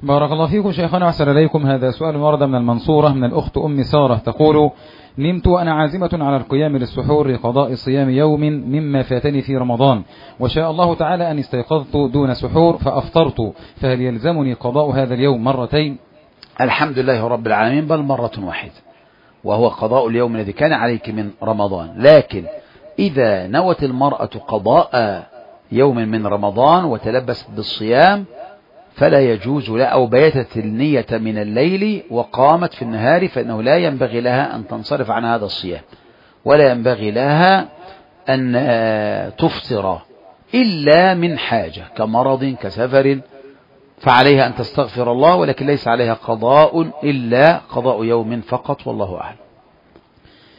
بارك الله فيكم شيخنا وأحسن إليكم. هذا سؤال ورد من المنصورة من الأخت أم سارة، تقول: نمت وأنا عازمة على القيام للسحور لقضاء صيام يوم مما فاتني في رمضان، وشاء الله تعالى أن استيقظت دون سحور فأفطرت، فهل يلزمني قضاء هذا اليوم مرتين؟ الحمد لله رب العالمين، بل مرة واحدة، وهو قضاء اليوم الذي كان عليك من رمضان. لكن إذا نوت المرأة قضاء يوم من رمضان وتلبست بالصيام فلا يجوز لها، أو بيتت النية من الليل وقامت في النهار، فإنه لا ينبغي لها أن تنصرف عن هذا الصيام، ولا ينبغي لها أن تفطر إلا من حاجة كمرض كسفر، فعليها أن تستغفر الله، ولكن ليس عليها قضاء إلا قضاء يوم فقط، والله أعلم.